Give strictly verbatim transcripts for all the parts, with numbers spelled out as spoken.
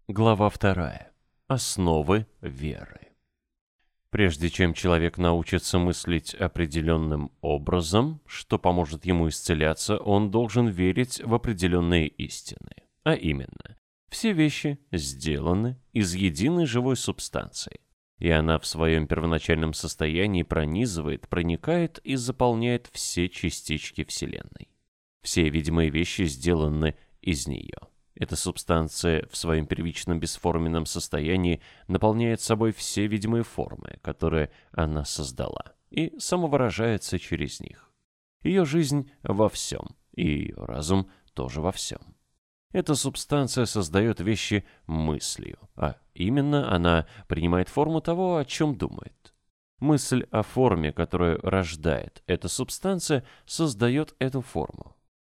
Глава вторая. Основы веры. Прежде чем человек научится мыслить определенным образом, что поможет ему исцеляться, он должен верить в определенные истины. А именно, все вещи сделаны из единой живой субстанции, и она в своем первоначальном состоянии пронизывает, проникает и заполняет все частички Вселенной. Все видимые вещи сделаны из нее. Эта субстанция в своем первичном бесформенном состоянии наполняет собой все видимые формы, которые она создала, и самовыражается через них. Ее жизнь во всем, и ее разум тоже во всем. Эта субстанция создает вещи мыслью, а именно она принимает форму того, о чем думает. Мысль о форме, которую рождает эта субстанция, создает эту форму.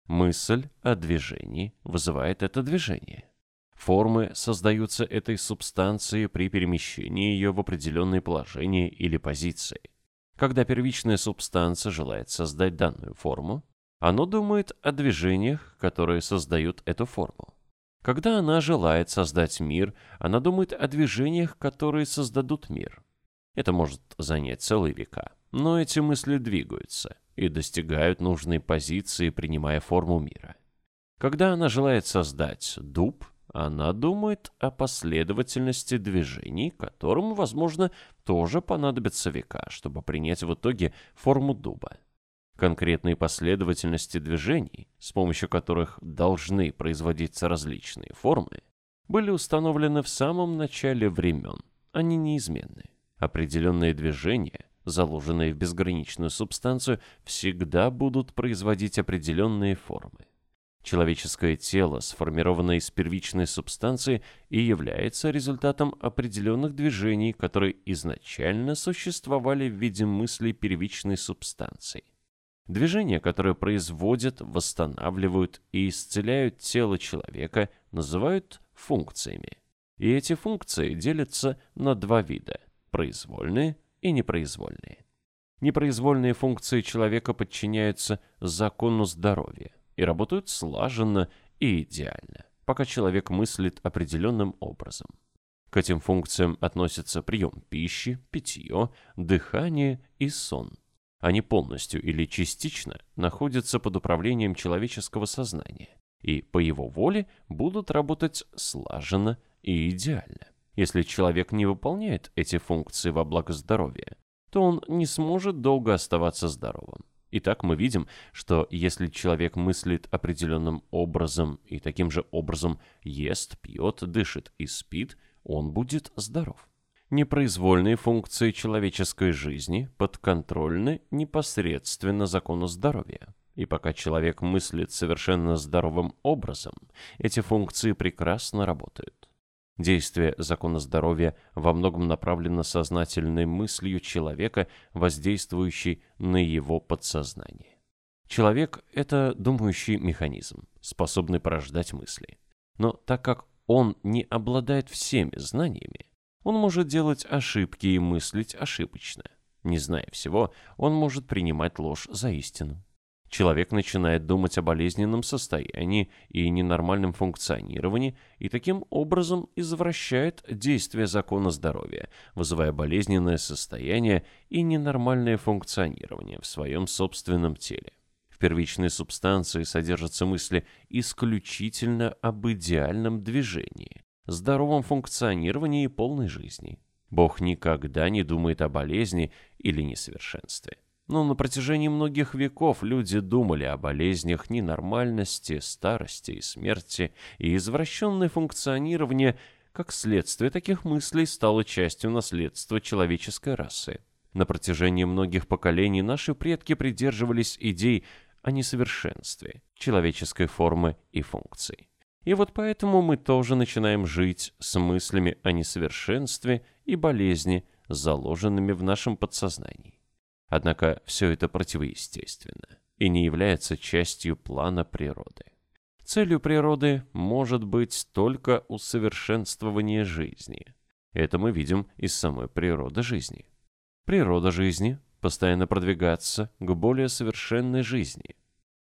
Мысль о движении вызывает это движение. Формы создаются этой субстанцией при перемещении ее в определенные положения или позиции. Когда первичная субстанция желает создать данную форму, она думает о движениях, которые создают эту форму. Когда она желает создать мир, она думает о движениях, которые создадут мир. Это может занять целые века, но эти мысли двигаются и достигают нужной позиции, принимая форму мира. Когда она желает создать дуб, она думает о последовательности движений, которым, возможно, тоже понадобятся века, чтобы принять в итоге форму дуба. Конкретные последовательности движений, с помощью которых должны производиться различные формы, были установлены в самом начале времен, они неизменны. Определенные движения, заложенные в безграничную субстанцию, всегда будут производить определенные формы. Человеческое тело, сформированное из первичной субстанции, и является результатом определенных движений, которые изначально существовали в виде мыслей первичной субстанции. Движения, которые производят, восстанавливают и исцеляют тело человека, называют функциями. И эти функции делятся на два вида – произвольные и непроизвольные. Непроизвольные функции человека подчиняются закону здоровья и работают слаженно и идеально, пока человек мыслит определенным образом. К этим функциям относятся прием пищи, питье, дыхание и сон. Они полностью или частично находятся под управлением человеческого сознания и по его воле будут работать слаженно и идеально. Если человек не выполняет эти функции во благо здоровья, то он не сможет долго оставаться здоровым. Итак, мы видим, что если человек мыслит определенным образом и таким же образом ест, пьет, дышит и спит, он будет здоров. Непроизвольные функции человеческой жизни подконтрольны непосредственно закону здоровья. И пока человек мыслит совершенно здоровым образом, эти функции прекрасно работают. Действие закона здоровья во многом направлено сознательной мыслью человека, воздействующей на его подсознание. Человек – это думающий механизм, способный порождать мысли. Но так как он не обладает всеми знаниями, он может делать ошибки и мыслить ошибочно. Не зная всего, он может принимать ложь за истину. Человек начинает думать о болезненном состоянии и ненормальном функционировании и таким образом извращает действие закона здоровья, вызывая болезненное состояние и ненормальное функционирование в своем собственном теле. В первичной субстанции содержатся мысли исключительно об идеальном движении, здоровом функционировании и полной жизни. Бог никогда не думает о болезни или несовершенстве. Но на протяжении многих веков люди думали о болезнях, ненормальности, старости и смерти, и извращенное функционирование, как следствие таких мыслей, стало частью наследства человеческой расы. На протяжении многих поколений наши предки придерживались идей о несовершенстве человеческой формы и функций. И вот поэтому мы тоже начинаем жить с мыслями о несовершенстве и болезни, заложенными в нашем подсознании. Однако все это противоестественно и не является частью плана природы. Целью природы может быть только усовершенствование жизни. Это мы видим из самой природы жизни. Природа жизни – постоянно продвигаться к более совершенной жизни.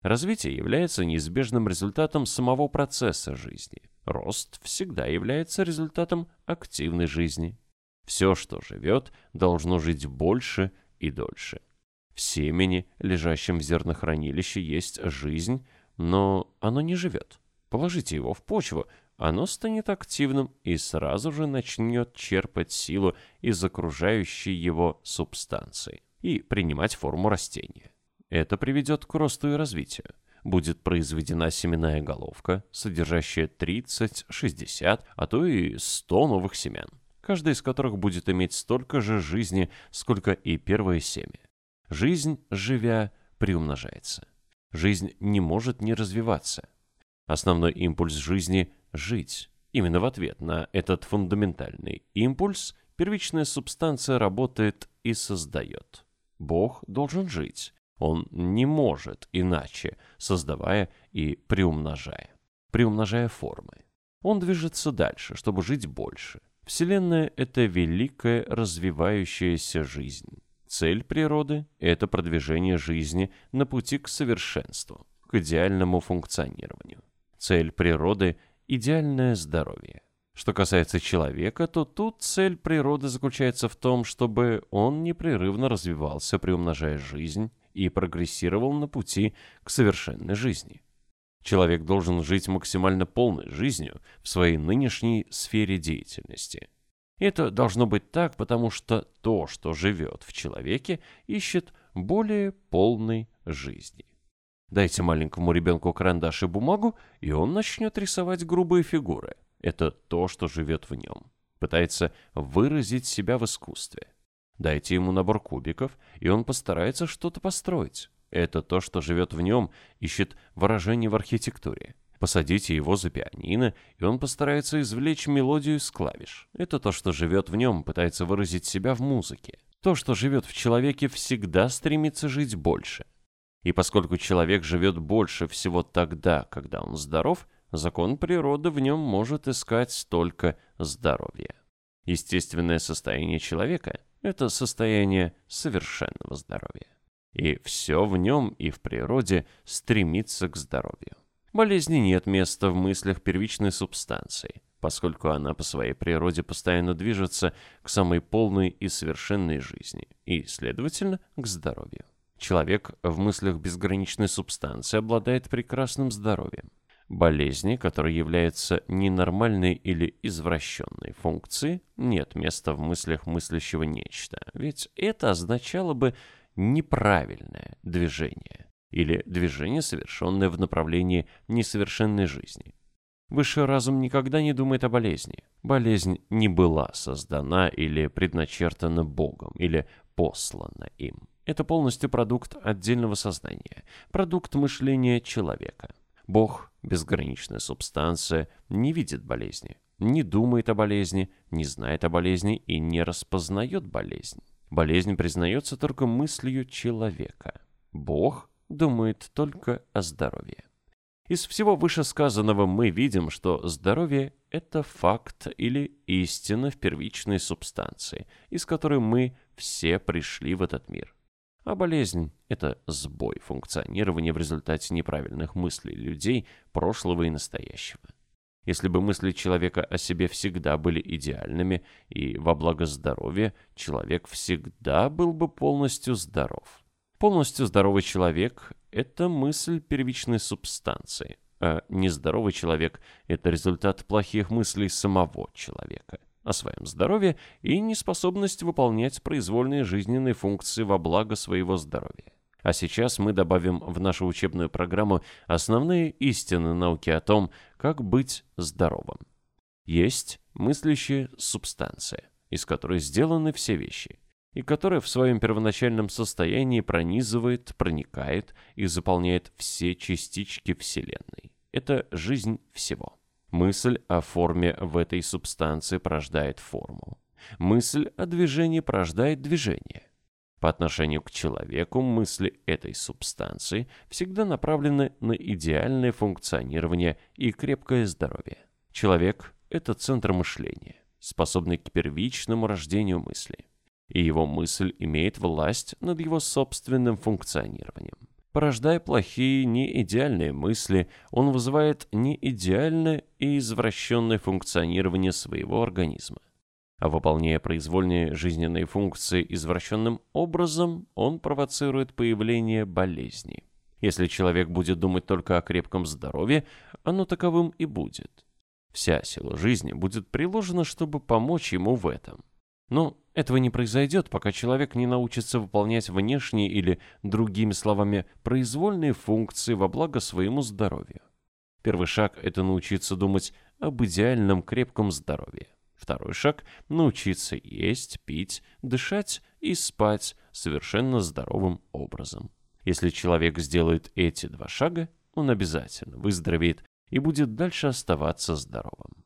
Развитие является неизбежным результатом самого процесса жизни. Рост всегда является результатом активной жизни. Все, что живет, должно жить больше и дольше. В семени, лежащем в зернохранилище, есть жизнь, но оно не живет. Положите его в почву, оно станет активным и сразу же начнет черпать силу из окружающей его субстанции и принимать форму растения. Это приведет к росту и развитию. Будет произведена семенная головка, содержащая тридцать, шестьдесят, а то и сто новых семян, каждая из которых будет иметь столько же жизни, сколько и первое семя. Жизнь, живя, приумножается. Жизнь не может не развиваться. Основной импульс жизни – жить. Именно в ответ на этот фундаментальный импульс первичная субстанция работает и создает. Бог должен жить. Он не может иначе, создавая и приумножая. Приумножая формы. Он движется дальше, чтобы жить больше. Вселенная – это великая развивающаяся жизнь. Цель природы – это продвижение жизни на пути к совершенству, к идеальному функционированию. Цель природы – идеальное здоровье. Что касается человека, то тут цель природы заключается в том, чтобы он непрерывно развивался, приумножая жизнь, и прогрессировал на пути к совершенной жизни. Человек должен жить максимально полной жизнью в своей нынешней сфере деятельности. Это должно быть так, потому что то, что живет в человеке, ищет более полной жизни. Дайте маленькому ребенку карандаш и бумагу, и он начнет рисовать грубые фигуры. Это то, что живет в нем. Пытается выразить себя в искусстве. Дайте ему набор кубиков, и он постарается что-то построить. Это то, что живет в нем, ищет выражение в архитектуре. Посадите его за пианино, и он постарается извлечь мелодию из клавиш. Это то, что живет в нем, пытается выразить себя в музыке. То, что живет в человеке, всегда стремится жить больше. И поскольку человек живет больше всего тогда, когда он здоров, закон природы в нем может искать только здоровье. Естественное состояние человека – это состояние совершенного здоровья. И все в нем и в природе стремится к здоровью. Болезни нет места в мыслях первичной субстанции, поскольку она по своей природе постоянно движется к самой полной и совершенной жизни, и, следовательно, к здоровью. Человек в мыслях безграничной субстанции обладает прекрасным здоровьем. Болезни, которые являются ненормальной или извращенной функцией, нет места в мыслях мыслящего нечто, ведь это означало бы неправильное движение или движение, совершенное в направлении несовершенной жизни. Высший разум никогда не думает о болезни. Болезнь не была создана или предначертана Богом, или послана им. Это полностью продукт отдельного сознания, продукт мышления человека. Бог, безграничная субстанция, не видит болезни, не думает о болезни, не знает о болезни и не распознает болезнь. Болезнь признается только мыслью человека. Бог думает только о здоровье. Из всего вышесказанного мы видим, что здоровье – это факт или истина в первичной субстанции, из которой мы все пришли в этот мир. А болезнь – это сбой функционирования в результате неправильных мыслей людей прошлого и настоящего. Если бы мысли человека о себе всегда были идеальными и во благо здоровья, человек всегда был бы полностью здоров. Полностью здоровый человек – это мысль первичной субстанции, а нездоровый человек – это результат плохих мыслей самого человека о своем здоровье и неспособность выполнять произвольные жизненные функции во благо своего здоровья. А сейчас мы добавим в нашу учебную программу основные истины науки о том, как быть здоровым. Есть мыслящая субстанция, из которой сделаны все вещи, и которая в своем первоначальном состоянии пронизывает, проникает и заполняет все частички Вселенной. Это жизнь всего. Мысль о форме в этой субстанции порождает форму. Мысль о движении порождает движение. По отношению к человеку мысли этой субстанции всегда направлены на идеальное функционирование и крепкое здоровье. Человек – это центр мышления, способный к первичному рождению мысли. И его мысль имеет власть над его собственным функционированием. Порождая плохие, неидеальные мысли, он вызывает неидеальное и извращенное функционирование своего организма. А выполняя произвольные жизненные функции извращенным образом, он провоцирует появление болезней. Если человек будет думать только о крепком здоровье, оно таковым и будет. Вся сила жизни будет приложена, чтобы помочь ему в этом. Но этого не произойдет, пока человек не научится выполнять внешние или, другими словами, произвольные функции во благо своему здоровью. Первый шаг – это научиться думать об идеальном крепком здоровье. Второй шаг – научиться есть, пить, дышать и спать совершенно здоровым образом. Если человек сделает эти два шага, он обязательно выздоровеет и будет дальше оставаться здоровым.